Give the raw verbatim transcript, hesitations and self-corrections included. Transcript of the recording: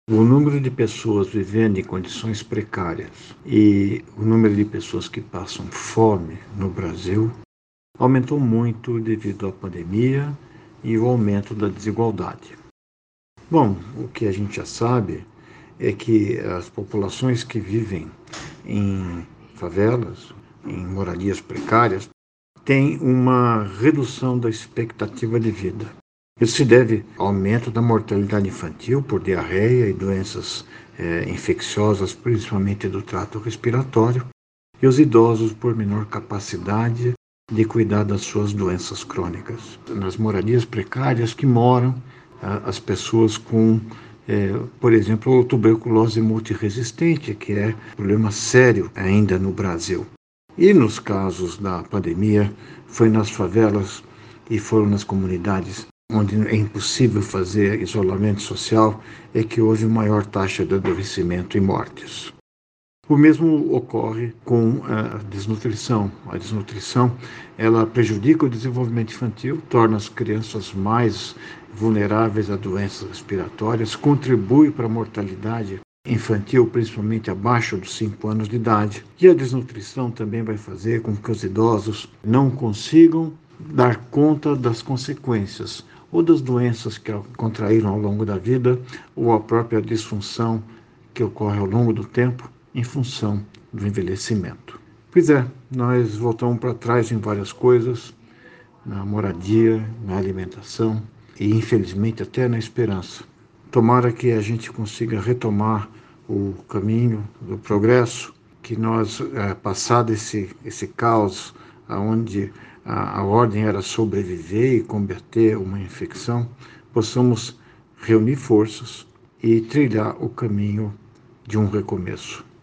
O número de pessoas vivendo em condições precárias e o número de pessoas que passam fome no Brasil aumentou muito devido à pandemia e o aumento da desigualdade. Bom, o que a gente já sabe é que as populações que vivem em favelas, em moradias precárias, têm uma redução da expectativa de vida. Isso se deve ao aumento da mortalidade infantil por diarreia e doenças eh, infecciosas, principalmente do trato respiratório, e os idosos por menor capacidade de cuidar das suas doenças crônicas. Nas moradias precárias que moram ah, as pessoas com, eh, por exemplo, tuberculose multiresistente, que é um problema sério ainda no Brasil. E nos casos da pandemia, foi nas favelas e foram nas comunidades onde é impossível fazer isolamento social, é que houve maior taxa de adoecimento e mortes. O mesmo ocorre com a desnutrição. A desnutrição, ela prejudica o desenvolvimento infantil, torna as crianças mais vulneráveis a doenças respiratórias, contribui para a mortalidade infantil, principalmente abaixo dos cinco anos de idade. E a desnutrição também vai fazer com que os idosos não consigam dar conta das consequências ou das doenças que contraíram ao longo da vida, ou a própria disfunção que ocorre ao longo do tempo em função do envelhecimento. Pois é, nós voltamos para trás em várias coisas, na moradia, na alimentação e, infelizmente, até na esperança. Tomara que a gente consiga retomar o caminho do progresso, que nós, é, passado esse, esse caos, onde a, a ordem era sobreviver e combater uma infecção, possamos reunir forças e trilhar o caminho de um recomeço.